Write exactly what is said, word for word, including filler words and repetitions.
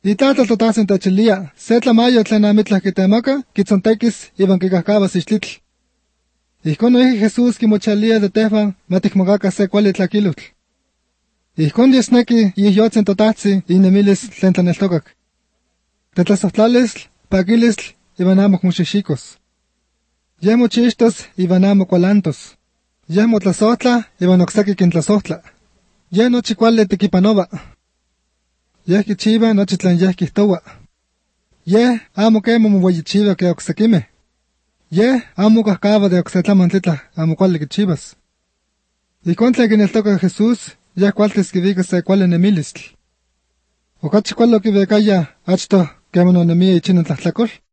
Itlahtol totasen tachilia, se tlamayo tlen amitla kitemaca, kitzontequis iban kikahkabas ixtlitl. Ihkon noiji Jesús kimochalia de tehvan matikmocaca se cuali tlaquilotl. Ihkon yesneki yihyotzen totahtzi inemilis tlen tlaneltocac. Tetlasohtlalistl, paquilistl, iban amo moxixicos. Yeh mochixtos iban amo cualantos. Yeh motlasohtla iban ocseki kintlasohtla. Yeh nochi cuali tiquipanova. Yeh kichiva nochi tlen yeh kihtowa. Yeh amo quema mohueyichiva que ocsequimeh. Yeh amo cahcava de ocsetlamantitla amo cuali kichivas. Ihkon tlen kineltoca Jesús, yeh cualtis kivica se cuali nemilistl. Ocachi cuali okivecaya achto quema nonemia ichinon tlahtlacol.